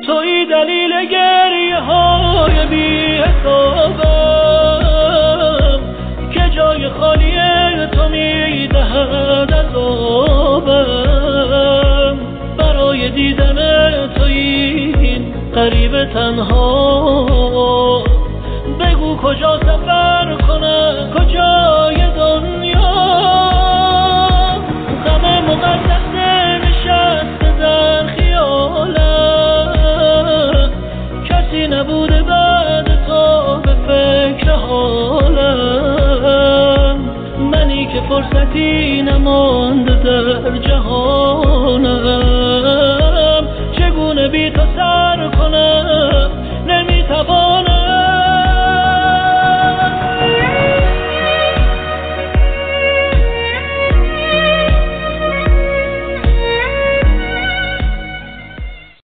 توی دلیل گریه های بی حسابم که جای خالی تو میدهد عذابم. برای دیدن توی این غریب تنها بگو کجا سفر کنم کجای دنیا. غم مقدس نشسته در خیالم کسی نبوده بعد تو به فکر حالم. منی که فرصتی نمانده در جهانم چگونه بی تو